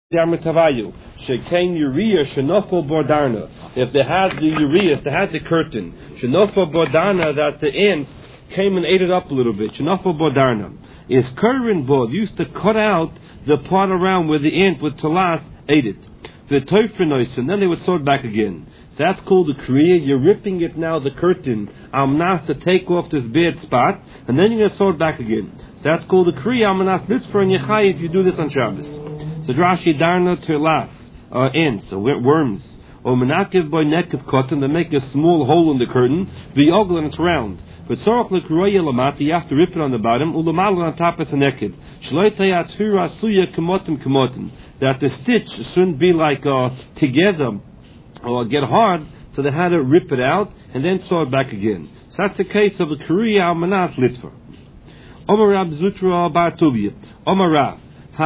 Darmatavayu, Shekain Urea, Shenofel Bordarna. If they had the urea, they had the curtain. Shenofel Bordarna, that the ants came and ate it up a little bit. Shenofel Bordarna. Is current board used to cut out the part around where the ant with talas ate it. The Teufrenois, and then they would sew it back again. So that's called the Kriya. You're ripping it now, the curtain, Amnas, to take off this bad spot, and then you're going to sew it back again. So that's called the Kriya, Amnas Litzfer and Yechai if you do this on Shabbos. So Rashi Darna Terlas, ants, worms, or Menakiv by Nekiv cotton, they make a small hole in the curtain, the ogle and it's round. But Sorok Lekroya Lamati, you have to rip it on the bottom, Ulamal on top is a nekid. Shloitayat Hura Suya Kamotin, that the stitch shouldn't be like together or get hard, so they had to rip it out and then sew it back again. So that's the case of the Kriya Almanat Litfer. Omar Rab Zutra Bartubia, Omar Rav.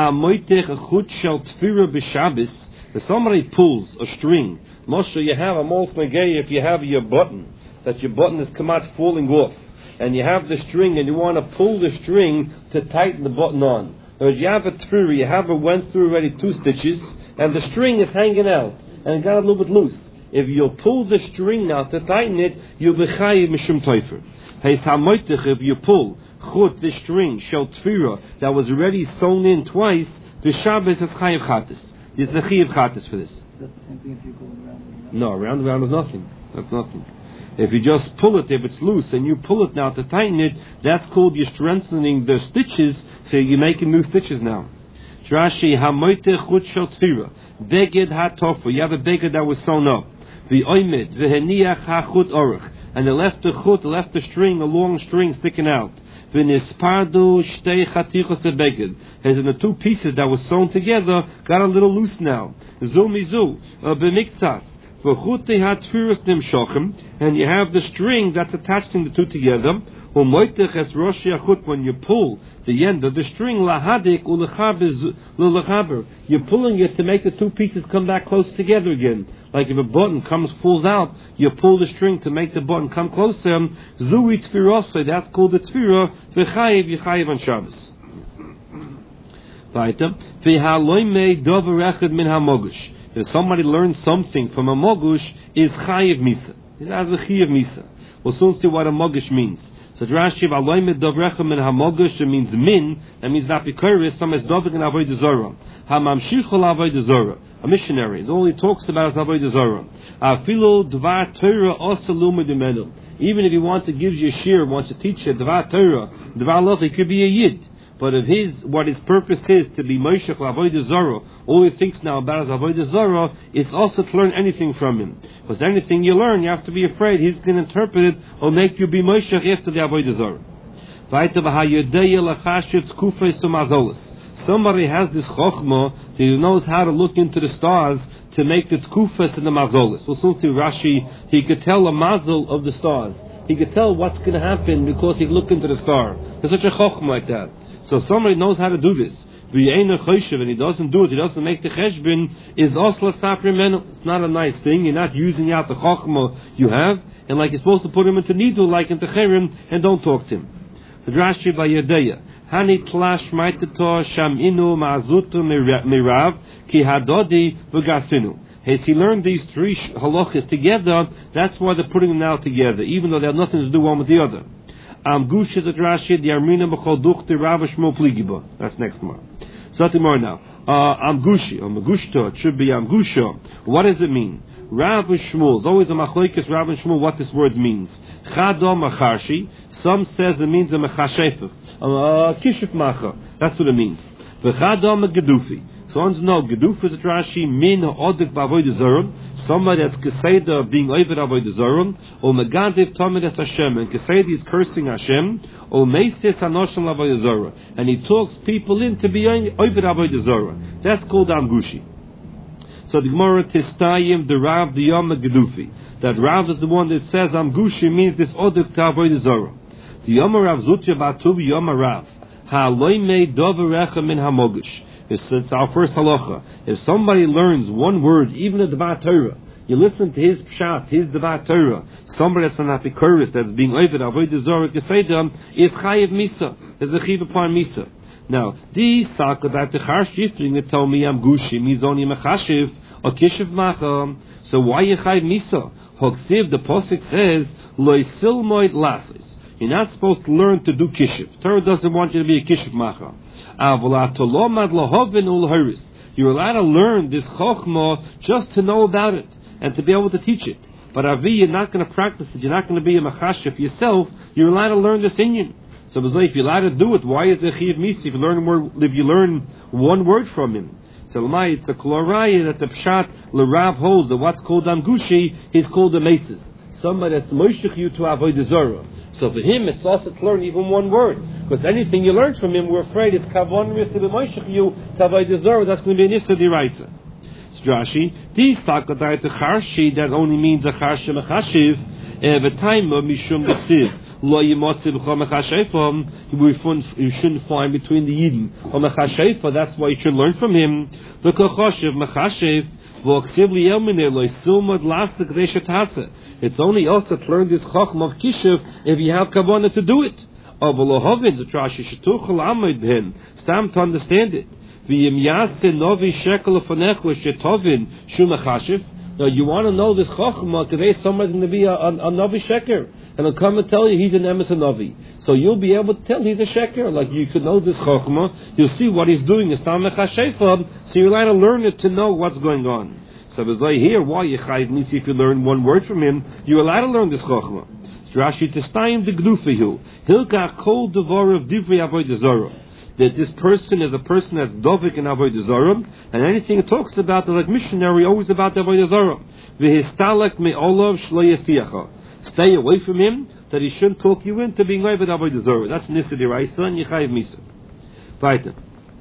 If somebody pulls a string, Moshe, you have a mos negay if you have your button, that your button is come out falling off, and you have the string and you want to pull the string to tighten the button on. Whereas you have a tfira, you have went through already 2 stitches, and the string is hanging out, and it got a little bit loose. If you pull the string now to tighten it, you'll be chayiv mishum teufer. If you pull chut, the string, shel tfira, that was already sewn in twice, the Shabbos is chayiv chatas. There's a chayiv chatas for this. Is that the same thing if you go around? No, round is nothing. That's nothing. If you just pull it, if it's loose, and you pull it now to tighten it, that's called you're strengthening the stitches, so you're making new stitches now. Rashi, hamoite chut shel tfira, beged hatofa, you have a beged that was sewn up. The oimid, v'heniach hachut orach, and they left the chut, left the string, a long string sticking out. V'nispardu shtei chatichos ebeged. As in the 2 pieces that were sewn together, got a little loose now. Zu mizu, b'miktsas. V'chutei hatfiris nimshochem, and you have the string that's attaching the 2 together. U'moitech es roshi achut, when you pull the end of the string, lahadik u'lechaber. You're pulling it to make the 2 pieces come back close together again. Like if a button falls out, you pull the string to make the button come closer. Zui tfirosai, that's called the tfira. V'chayiv yichayiv on Shabbos. Weiter. V'haloimei dover echad min hamogush. If somebody learns something from a mogush, is chayiv misa. It has a chayiv misa. We'll soon see what a mogush means. So Rashi, v'haloimei dover echad min hamogush, it means min. That means not b'koris. Some is dover in avodah zorah. Hamamshichol avodah zorah. A missionary. All he talks about is avodah zarah. Afilu dvar Torah osalum demenu. Even if he wants to give you a shir, wants to teach you dvar Torah, dvar loch, he could be a yid. But if what his purpose is to be moshech avodah zarah, all he thinks now about is avodah zarah, it's also to learn anything from him. Because anything you learn, you have to be afraid he's going to interpret it or make you be moshech after the avodah zarah. Vayta v'hayodeya lachashit kufay sumazolis. Somebody has this chokhmah, he knows how to look into the stars to make the tkufas and the mazolis. Well, so to Rashi, he could tell a mazel of the stars. He could tell what's going to happen because he looked into the star. There's such a chokhmah like that. So somebody knows how to do this. And he doesn't do it, he doesn't make the cheshbin, is osla saprimenu. It's not a nice thing. You're not using out the chokhmah you have, and like you're supposed to put him into nidu, like into cherim, and don't talk to him. So Rashi by Yedeya. Hani tlash maitato sham inu ma'azutu mirav ki hadodi v'gasinu. As he learned these 3 halachas together, that's why they're putting them now together, even though they have nothing to do one with the other. Amgusha the Rashi the Armina b'chol duchte Rav Shmuel Pligiba. That's next tomorrow. So tomorrow now. Amgushi or Magushta. It should be Amgusha. What does it mean? Rav Shmuel. It's always a machlokes Rav and Shmuel what this word means. Chado macharshi. Some says it means a mechashefef. Kishuf macha. That's what it means. V'chado megedufi. So ones know gedufi is a Rashi min ha'odik b'avodah zarah. Somebody that's keseda being over avodah zarah. Or megadev tamid es Hashem. And keseda is cursing Hashem. Or meises hanoshim avodah zarah. And he talks people in to be over avodah zarah. That's called amgushi. So the Gemara tistayim the Rav the Yom gedufi. That Rav is the one that says amgushi means this odik to avodah zarah. The Yom Rav Zutya Batubi Yom Rav Ha'loimei Doverecha min Hamogush. It's our first halacha. If somebody learns one word, even a Dvar Torah, you listen to his pshat, his Dvar Torah, somebody that's an apikoris, that's being over avodah zarah keseda, is chayiv misa, is a chiv upon misa. Now, the Sakadat the Charshifting told me I'm Gushi, Mizoni Machashiv, or Kishiv Macha. So why Yechayiv Misa? Hoksiv, the Posik says, Loi Silmoid Lasis. You're not supposed to learn to do Kishiv. Torah doesn't want you to be a Kishiv Macha. You're allowed to learn this Chokhmah just to know about it and to be able to teach it. But Avi, you're not going to practice it. You're not going to be a Machashiv yourself. You're allowed to learn this Inyan. So if you're allowed to do it, why is there Chiyav Misa if you learn one word from him? So it's a Kloraya that the Pshat L'Rav holds that what's called Amgushi is called a Mesis. Somebody that's Moshech you to avoid Zorah. So for him, it's also to learn even one word. Because anything you learn from him, we're afraid it's Kavon Ris to be Moshech you to avoid Zorah. That's going to be an Issa D'Raisa. Rashi, this Takadai to Charshi, that only means a Charshi Mechashiv, the time of Mishum B'Siv. You shouldn't find between the Yidden or Mechashefa. That's why you should learn from him. The Kochoshev Mechashev. It's only also to learn this Chochmah of Kishiv if you have Kavanah to do it. Stam to understand it. Now you want to know this Chochmah, today somebody's going to be a Navi Sheker. And he'll come and tell you he's an Emes Navi. So you'll be able to tell he's a Sheker. Like you could know this Chochmah, you'll see what he's doing. It's Tam Mechashefa. So you're allowed to learn it to know what's going on. So as I hear, why Yechayiv Misa if you learn one word from him, you're allowed to learn this Chochmah. Rashi Testayim de Gdufihu. Hilkach kol devar of Divrei Avodah Zarah. That this person is a person that's dovik in Avodah Zarah, and anything it talks about, like missionary, always about Avodah Zarah. V'histalek me'olav shlo yasiyacha. Stay away from him, that he shouldn't talk you into being over the Avodah Zarah. That's Nisa D'Raisa and Yechayiv Misa. Weiter.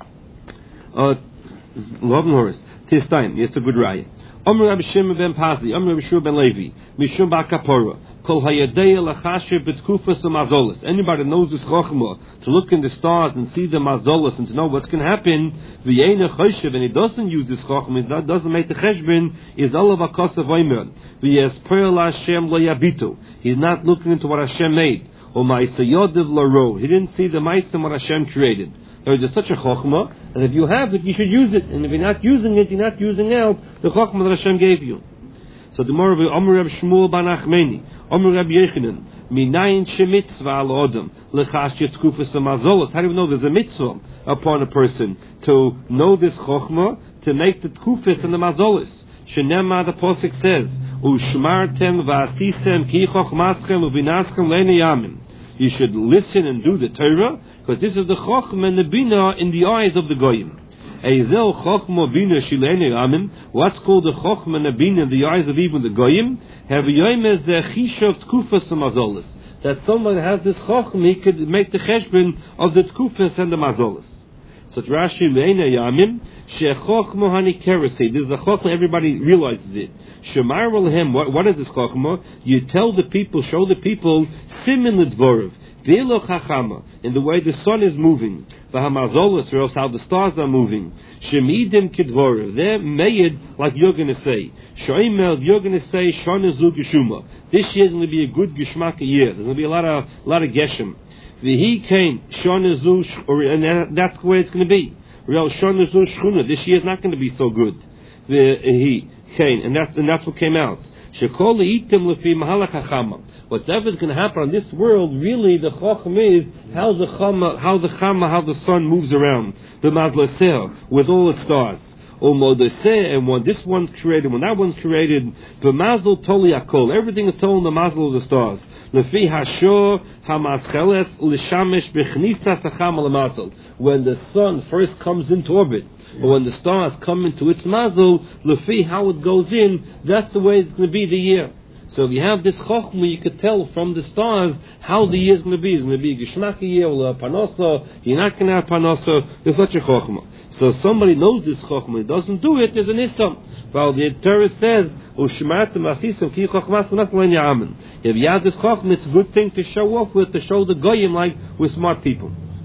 Love and Horace. Tis time. It's a good raya. Omer Rabbi Shimon ben Pazi, Omer Rabbi Shua ben Levi, Mishum Ba'Kapora, Kol Hayadei Lachashiv B'Tkufas Mazolas. Anybody knows this Chochmah, to look in the stars and see the Mazolas and to know what's going to happen, V'yeina Choshev, and he doesn't use this Chochmah, he doesn't make the Cheshbon, is Olav HaKosav Omer, V'yes Perel Hashem Lo Yabitu. He's not looking into what Hashem made. Or Ma'isa Yodev Laro. He didn't see the Ma'isa what Hashem created. There is such a chokhmah, and if you have it, you should use it. And if you're not using it, you're not using out the chokhmah that Hashem gave you. So the more of Omer Reb Shmuel ban Achmeni, Omer Reb Yechanan, Minayin shemitzvah al odam lechash yitkufas amazolos. How do you know there's a mitzvah upon a person to know this chokhmah, to make the tkufas and the mazolos? Shenema, the posuk says, Ushmartem v'asisem ki chokhmaschem uvinaschem le'nei yamim. You should listen and do the Torah, because this is the Chochmah and the Bina in the eyes of the Goyim. Eizel Chochmah Bina Shilene Amim. What's called the Chochmah and the Bina in the eyes of even the Goyim? Have Yoyim the Chishav Tkufas Mazolas. That someone has this Chochmah, he could make the Cheshbon of the Tkufas and the Mazolas. So Rashi Le'ena Yamim Shechochmah Hani Kerasi. This is a Chochmah, everybody realizes it. Shemar Lehem. What is this Chochmah? You tell the people, show the people Simin L'Dvorav. Ve'lo Chachama, in the way the sun is moving. V'hamazolos, or else how the stars are moving. Shemidim Kidvorav. They're made like you're going to say. Shoimel, you're going to say Shana Zu Geshuma. This year is going to be a good Geshmak year. There's going to be a lot of Geshem. V'hi came Shana Zu, and that's the way it's going to be. Real Shana Zu Shchuna. This year is not going to be so good. V'hi came, and that's what came out. Whatever is going to happen on this world, really the Chochm is how the sun moves around, the Mazlaseh, with all its stars. And when this one's created, when that one's created, the Mazel Toli Akol, everything is told in the Mazel of the stars. Lefi Hashor Hamascheles Lishamesh Bechnisas Acham Alamazel. When the sun first comes into orbit, or when the stars come into its Mazel, Lefi how it goes in, that's the way it's going to be the year. So if you have this chokhmah, you could tell from the stars how the year is going to be. It's going to be a Geshmak year, or a Panosa, you're not going to have Panosa, there's such a chokhmah. So if somebody knows this chokhmah, doesn't do it, there's an Issam. Well, the Torah says, if you have this chokhmah, it's a good thing to show off with, to show the goyim like we're smart people.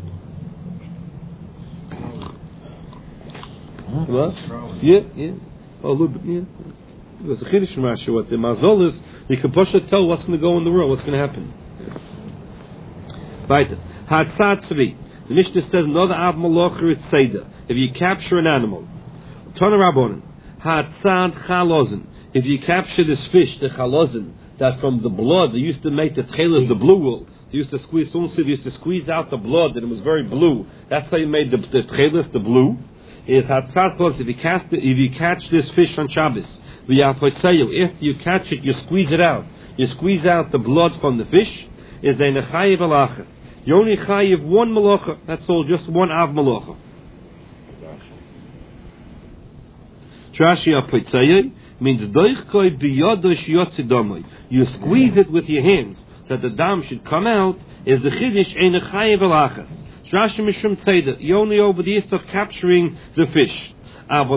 What? Yeah. Oh, a little bit, yeah. There's a Chiddush from Rashi, what the mazol is, you can push it, tell what's going to go in the world, what's going to happen. Weiter. Hatzat Tzvi. The Mishnah says another Av Malacha is Seder. If you capture an animal. Tana Rabbanan. Hatzad Chalozen. If you capture this fish, the Chalozen, that from the blood, they used to make the tchelas, the blue wool. They used to squeeze, they used to squeeze out the blood, and it was very blue. That's how you made the tchelas, the blue. Is Hatzad Chalozen. If you catch this fish on Shabbos, after you catch it, you squeeze it out. You squeeze out the blood from the fish. Is a nechayiv alachas. You only chayiv one malacha. That's all, just one av malacha. Trashi apotzayei means doichkoi biyadosh yotzidomoi. You squeeze it with your hands so that the dam should come out. Is the chiddush a nechayiv alachas. Trashi mishum tzeder. You only over the east of capturing the fish. But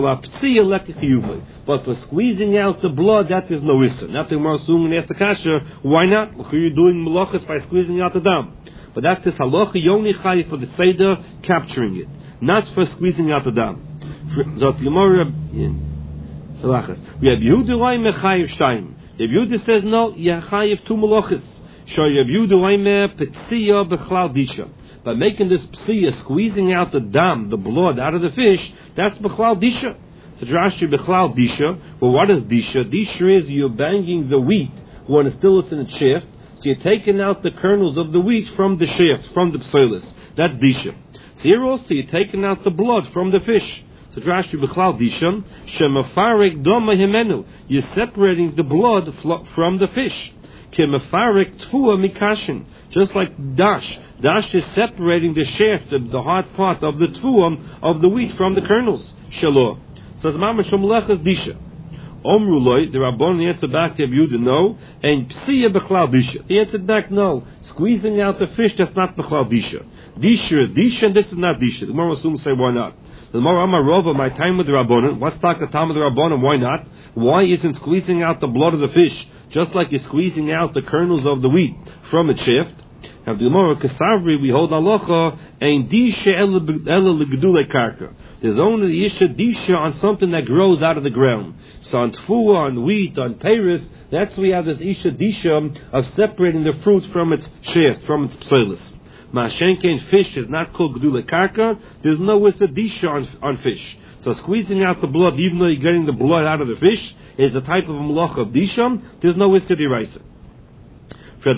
for squeezing out the blood, that is no issa. Not the Gemara soon and ask the kasha, why not? You're doing malachas by squeezing out the dam. But that's this halacha yoni chayi for the seder capturing it, not for squeezing out the dam. Zot Gemara halachas. We have Yehuda loyme chayiv shtayim. If Yehuda says no, you chayiv two malachas. So you have Yehuda loyme petziya bechlal disha. By making this psiya, squeezing out the dam, the blood out of the fish, that's bechlal disha. So Rashi bechlal disha. Well, what is disha? Disha is you're banging the wheat when it's still in its shaft. So you're taking out the kernels of the wheat from the shaft, from the psoilis. That's disha. So here also you're taking out the blood from the fish. So Rashi bechlal disha. Shemafarek doma himenu. You're separating the blood from the fish. Kemafarek tfua mikashin. Just like dash. Dash is separating the shaft, the hard part of the tfuam of the wheat from the kernels. Shalom. Says Mama Shomlechas Disha. Omruloi, the Rabbon answered back to Yehuda, no. And Psiya Bechlal Disha. He answered back, no. Squeezing out the fish, that's not Bechlal Disha. Disha is Disha, and this is not Disha. The Gemara will soon say, why not? The Gemara Amar Rova, my time with the Rabbonim. What's the time with the Rabbonim? Why not? Why isn't squeezing out the blood of the fish just like you're squeezing out the kernels of the wheat from its shaft? Have the Gemara Kasavri, we hold halacha and disha ela legdule karka. There's only the isha disha on something that grows out of the ground. So on tfuah, on wheat, on peiris, that's why we have this isha disha of separating the fruit from its shaft, from its psoilis. Ma'ashenke and fish is not called gedule karka. There's no isha disha on fish. So squeezing out the blood, even though you're getting the blood out of the fish, is a type of malacha of disha. There's no isha diraisa. But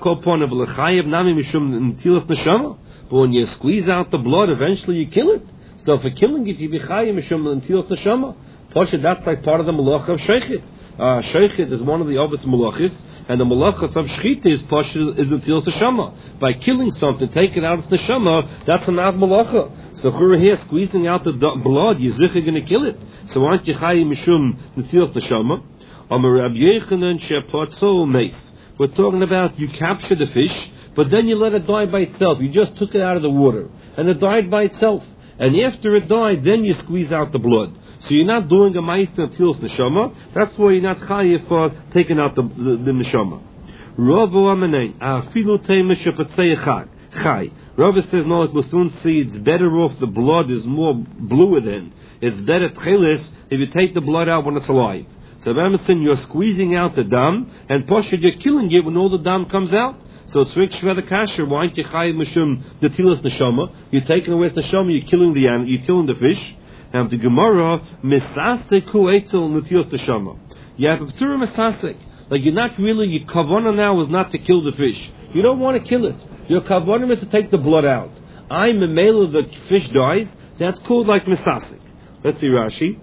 when you squeeze out the blood, eventually you kill it. So for killing it, you be chayim mishum netilas neshama. Poshet, that's like part of the malacha of sheichit. Sheichit is one of the obvious malachis, and the malachas of shechita is poshet is netilas neshama. By killing something, taking out its neshama, that's an av malacha. So we're here squeezing out the blood, you're zicher going to kill it. So aren't you chayim mishum netilas neshama? Amar Rabbi Yechanan shepotzo meis. We're talking about you capture the fish, but then you let it die by itself. You just took it out of the water, and it died by itself. And after it died, then you squeeze out the blood. So you're not doing a ma'aser until neshama. That's why you're not chayiv for taking out the neshama. Rava amenein afilu teimish shepatzei chai. Rava says no, we'll soon see it's better off. The blood is more bluer then. It's better tchelis if you take the blood out when it's alive. So Ramessin, you're squeezing out the dam, and Poshet, you're killing it when all the dam comes out. So it's Rik Shveda Kasher, why aren't you chayiv mishum netilas neshama? You're taking away the neshama, you're killing the animal, you're killing the fish. And the Gemara, misaseku etzel netilas neshama. You have a p'tura misasek. Like you're not really, your kavanah now is not to kill the fish. You don't want to kill it. Your kavanah is to take the blood out. I'm a male of the fish dies, that's called like misasek. Let's see Rashi.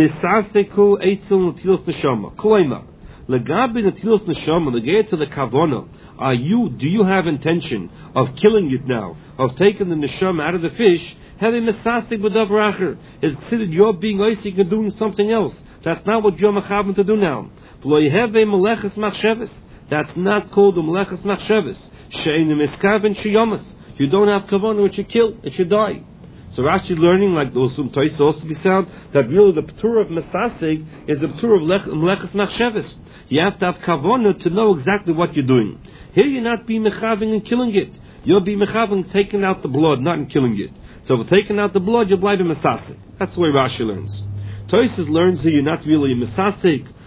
Misaseku eitzel netilas neshama. Kloima. Legabi netilas neshama. Legate to the kavana. Do you have intention of killing it now? Of taking the neshama out of the fish? Having misasek b'davar acher is considered you're being oisik and doing something else. That's not what you're mechaven to do now. V'lo yeheve meleches machsheves. That's not called a meleches machsheves. She'ein miskaven sheyamas. You don't have kavana, it should kill, it should die. So Rashi learning, like those some Toys also be sound, that really the p'tur of Mesasig is the p'tur of Meleches Machsheves. You have to have kavana to know exactly what you're doing. Here you're not being mechaving and killing it. You'll be mechaving taking out the blood, not in killing it. So for taking out the blood, you'll blind in Mesasig. That's the way Rashi learns. Toys learns that you're not really a Mesasig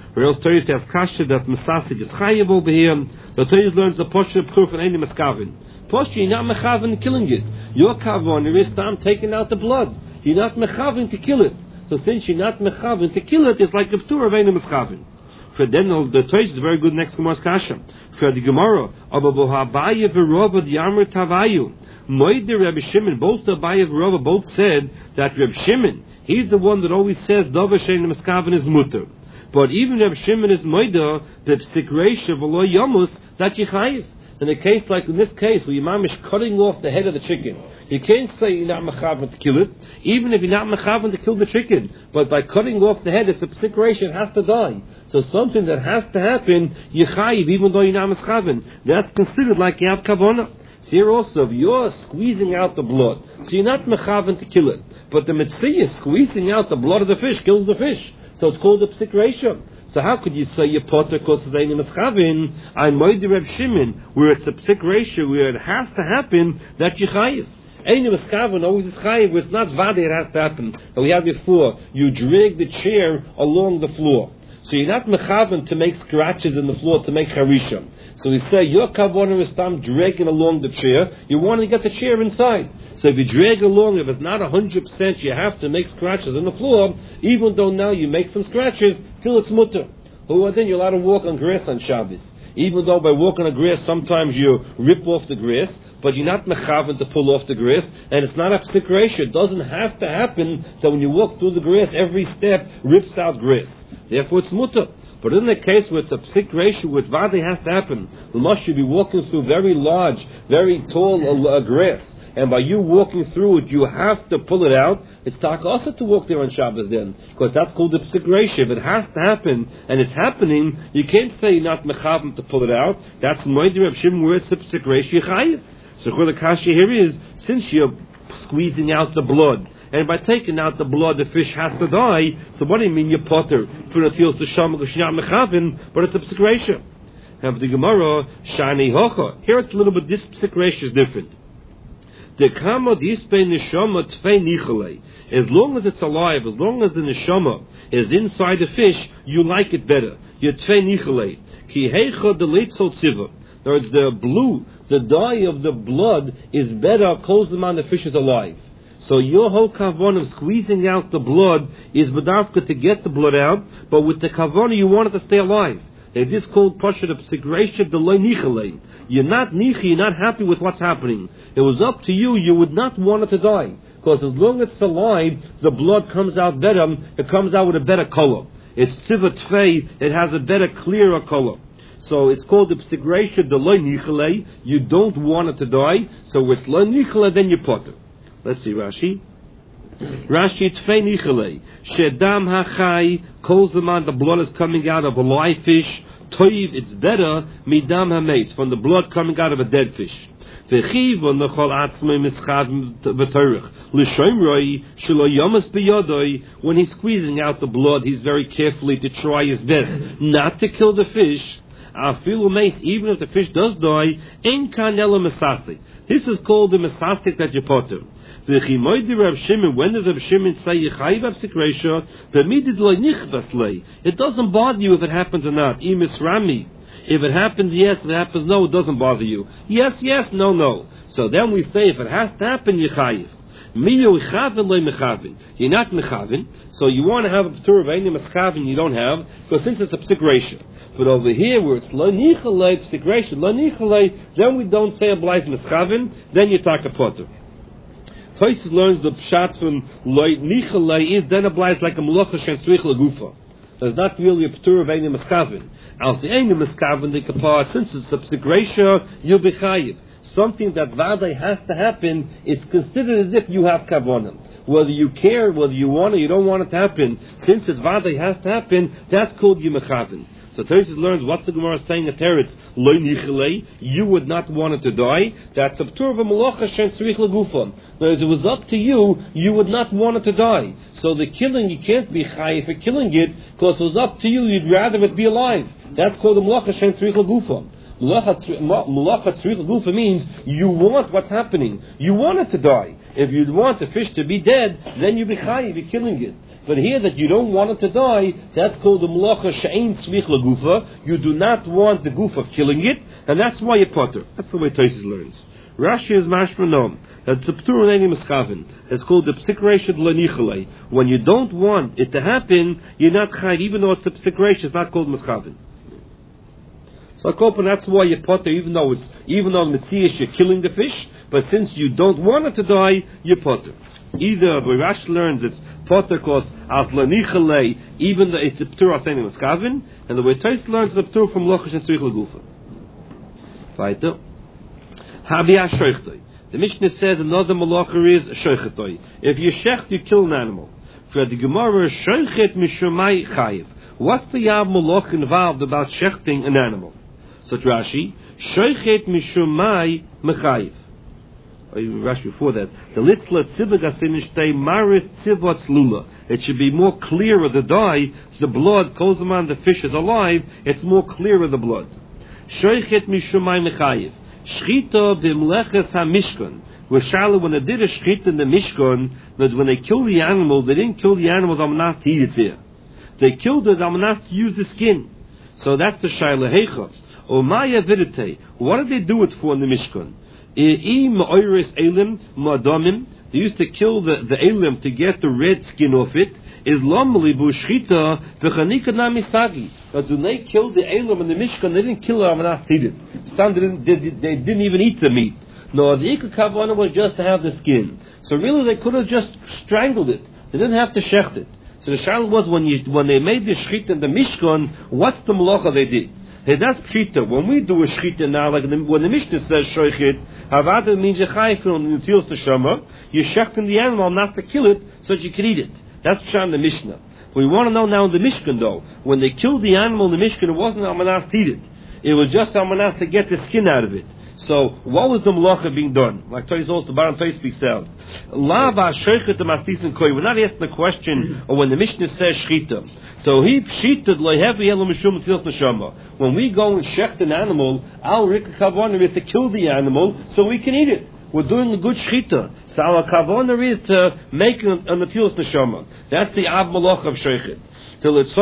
Where else Torah has kasha that Masasik is chayiv over here. The Torah learns the posture proof and any maskavin. Posture, you're not mechavin killing it. Your kavon is time taking out the blood. You're not mechavin to kill it. So since you're not mechavin to kill it, it's like the ptur of any maskavin. For then the Torah is very good next Gemara's kasha. For the Gemara, Ababohabaye v'Rova d'Yamr Tavayu. Moide Rabbi Shimon, both Abaye and Rava both said that Rabbi Shimon, he's the one that always says Davar Shein Maskavin is mutter. But even Rabbi Shimon is moida that Sikreisha v'lo Yamus that Yichayiv. In a case like in this case where your mom is cutting off the head of the chicken, you can't say you're not mechavin to kill it, even if you're not mechavin to kill the chicken. But by cutting off the head, it's a Sikreisha, it has to die. So something that has to happen, Yichayiv, even though you're not mechavin, that's considered like you have kavanah. Here also, if you're squeezing out the blood, so you're not mechavin to kill it, but the mitzvah is squeezing out the blood of the fish, kills the fish. So it's called a psik reisha. So how could you say you're potter because it's ain't mechavin? I'm moed Reb Shimon, where it's a psik reisha, where it has to happen that you chayiv. Ain't mechavin always is chayiv, where it's not vade, it has to happen. And we had before, you drag the chair along the floor. So you're not mechavin to make scratches in the floor to make harisha. So we say your kavana is tam dragging along the chair. You want to get the chair inside. So if you drag along, if it's not 100%, you have to make scratches in the floor. Even though now you make some scratches, still it's mutter. Or then you're allowed to walk on grass on Shabbos. Even though by walking on grass, sometimes you rip off the grass, but you're not mechavan to pull off the grass, and it's not a psik reisha. It doesn't have to happen that when you walk through the grass, every step rips out grass. Therefore, it's mutter. But in the case where it's a psik reisha, which vade has to happen, you must be walking through very large, very tall grass, and by you walking through it, you have to pull it out. It's tak also to walk there on Shabbos then, because that's called the psik reisha. If it has to happen, and it's happening, you can't say you're not mechavim to pull it out. That's moed Reb Shimon where it's a psik reisha chayiv. So the kasha here is, since you're squeezing out the blood, and by taking out the blood, the fish has to die. So what do you mean you're potter? But it's a psik reisha. And for the Gemara, shani hocha. Here it's a little bit, this psik reisha is different. As long as it's alive, as long as the neshama is inside the fish, you like it better. You're tvei nichalei. Ki heicha the leitzol tziva. In other words, the blue, the dye of the blood is better, calls them on the fish is alive. So your whole kavanah of squeezing out the blood is bedavka to get the blood out, but with the kavanah you want it to stay alive. It is called pasha the psik reisha the loy nichalei. You're not nichi, you're not happy with what's happening. It was up to you, you would not want it to die. Because as long as it's alive, the blood comes out better, it comes out with a better color. It's tziva tvei, it has a better, clearer color. So it's called the psik reisha the loy nichalei. You don't want it to die, so it's loy nichalei, then you potter. Let's see Rashi. Rashi tvei nichalei. Shedam hachai, kol zaman, the blood is coming out of a live fish. Toiv, it's better, midam hameis, from the blood coming out of a dead fish. When he's squeezing out the blood, he's very carefully to try his best not to kill the fish. Even if the fish does die, this is called the mesastik that you put him. When does Reb Shimon say it doesn't bother you if it happens or not. If it happens, yes. If it happens, no, it doesn't bother you. Yes, yes, no, no. So then we say if it has to happen, yichayiv. You're not mechavin, so you want to have a p'tur of any mechavin you don't have, because since it's a psik reisha. But over here where it's lo nichalei psik reisha, lo nichalei, then we don't say a blais mechavin, then you talk a potter. Tosis learns the pshat from lo nichalei is then a blais like a melacha shen tzrich legufa. There's not really a p'tur of any mechavin. As the any mechavin the kapar, since it's a psik reisha, you'll be chayiv. Something that vade has to happen, it's considered as if you have kavanah. Whether you care, whether you want it, you don't want it to happen, since it's vade has to happen, that's called yimechavin. So Tosis learns what's the Gemara saying at Teretz, lo nichalei, you would not want it to die. That's a p'tur of a malacha shen tzrich legufon. Whereas it was up to you, you would not want it to die. So the killing, you can't be chayiv for killing it, because it was up to you, you'd rather it be alive. That's called the malacha shen tzrich legufon. Malacha tzrich gufa means you want what's happening. You want it to die. If you want the fish to be dead, then you be chayiv, you're killing it. But here that you don't want it to die, that's called the malacha she'ein tzrich lagufa. You do not want the gufa killing it, and that's why you potter. That's the way Tosfos learns. Rashi is mashma nom. That's the p'tur l'nei mischavin. It's called the psik reisha l'nichalei. When you don't want it to happen, you're not chayiv, even though it's a psik reisha, it's not called mischavin. So that's why you potter, even though Metzias you're killing the fish, but since you don't want it to die, you potter. Either the Rashi learns it's potter because as lanichalei, even though it's a p'tur aseni miskavin, and the way Tosfos learns it's a p'tur from lochash and tzrich lagufa. Weiter. Habiyah shoichtoi. The Mishnah says another malacha is shoichetoi. If you shecht, you kill an animal. For the Gemara, shoichet mishumai chayiv. What's the yab malacha involved about shechting an animal? So Rashi, shoichet mishumai mechayiv. Rashi before that, the litzla tzibagasinishte maris tzivot lula. It should be more clearer the dye, the blood goes on the fish is alive, it's more clearer the blood. Shoichet mishumai mechayiv. Shchita b'mleches ha-mishkan. When they did a shchita in the mishkan, that when they killed the animal, they didn't kill the animal to eat it there. They killed it to use the skin. So that's the shayla heicha. O maya vidite. What did they do it for in the mishkan? They used to kill the elim to get the red skin off it. But when they killed the elim in the mishkan, they didn't kill it to eat it. They didn't even eat the meat. No, the ikar kavanah was just to have the skin. So really, they could have just strangled it. They didn't have to shecht it. So the shayla was when they made the shchita in the mishkan, what's the malacha they did? Hey, that's pshita. When we do a shchita now, like when the Mishnah says shoichet, havada means you chayif on the netilas neshama. You shechting the animal not to kill it so that you can eat it. That's pshat in the Mishnah. We want to know now in the Mishkan though, when they killed the animal in the Mishkan, it wasn't almanas to eat it. It was just almanas to get the skin out of it. So what was the malacha being done? Like Tosfos also, Baran Tosfos speaks out. We're not asking the question of when the Mishnah says shchita. So he pshited lohevi elo mishum netilas neshama. When we go and shecht an animal, our rikah kavanah is to kill the animal so we can eat it. We're doing a good shchita. So our kavanah is to make a netilas neshama. That's the av malach of sheichet. Because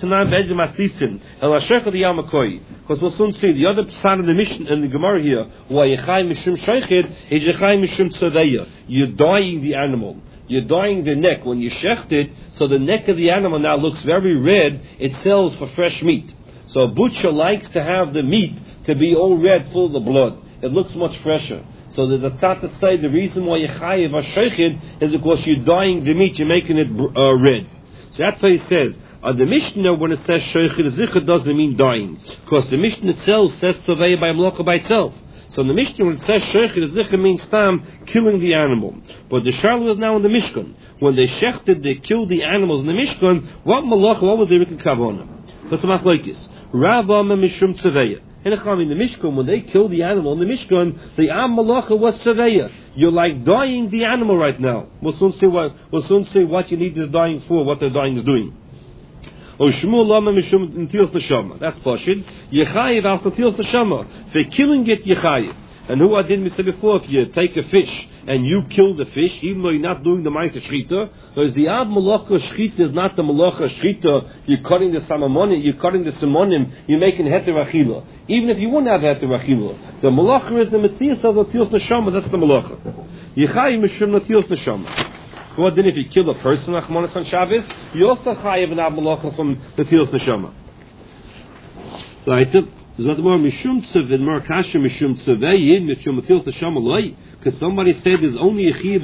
we'll soon see the other side of the mission in the Gemara here. Why yechai mishum sheichet is yechai mishum tzaveya. You're dying the animal. You're dyeing the neck when you shecht it, so the neck of the animal now looks very red. It sells for fresh meat. So a butcher likes to have the meat to be all red, full of the blood. It looks much fresher. So that's not to say the reason why you chayiv ha-sheichet is because you're dyeing the meat, you're making it red. So that's why he says. The Mishnah, when it says sheichet zikr, doesn't mean dying, because the Mishnah itself says tzavei by malacha by itself. So in the Mishnah, when it says sheichet zikr, means tam, killing the animal. But the Charlotte is now in the Mishkan. When they shechted, they killed the animals in the Mishkan. What malacha? What was the rikah kavanah? That's the machlokes. Rava mishum tzavei. In the Mishkan, when they killed the animal in the Mishkan, the am malacha was tzavei. You're like dying the animal right now. We'll soon see what you need this dying for, what the dying is doing. O Shmuel lama mishum netilas neshama. That's pashid. Yechayiv al netilas neshama. For killing it, yechayiv. And who I didn't say before, if you take a fish and you kill the fish, even though you're not doing the ma'aser shchita, because the ab malacha shchita is not the malacha shchita. You're cutting the samamonim, you're cutting the simonim, you're making heter achila. Even if you wouldn't have heter achila, the malacha is the metzias of netilas neshama. That's the malacha. Yechayiv mishum netilas neshama. Well, then if you kill a person achmanas on Shabbos, you also chayiv an ab malacha from netilas neshama. Right? There's not more mishum tzaveh, more kasha mishum tzaveh, mishum netilas neshama loy. Because somebody said there's only a chiyuv